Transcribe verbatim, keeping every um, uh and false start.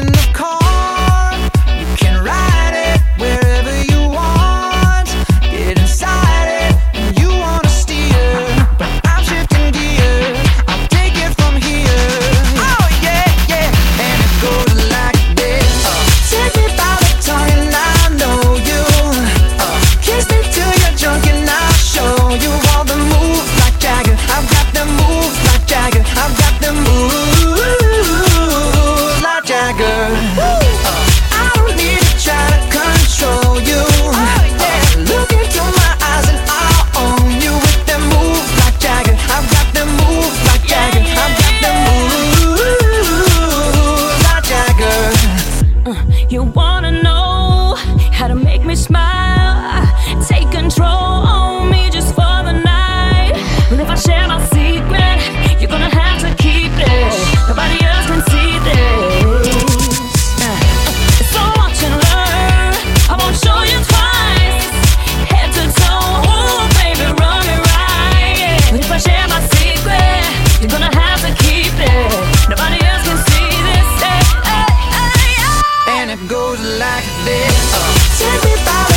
the car. You can ride it wherever you want. Get inside it when you wanna steer. But I'm shifting gears, I'll take it from here. Oh yeah, yeah, and it goes like this. uh, Take me by the tongue and I know you. uh, Kiss me till you're drunk and I'll show you all the moves like Jagger. I've got the moves like Jagger. I've got the moves like Jagger. uh, I don't need to try to control you. uh, Look into my eyes and I'll own you with them moves like Jagger. I've got the moves like Jagger. I've got the moves like Jagger. You wanna know how to make me smile? Take control on me just for the night. But if I share my secret, you're gonna have to keep it. Nobody else can see this. It's so much to learn. I won't show you twice. Head to toe, ooh, baby, run it right. But if I share my secret, you're gonna have to keep it. Nobody else can see this. Hey, hey, hey, hey. And it goes like this. uh, Take me by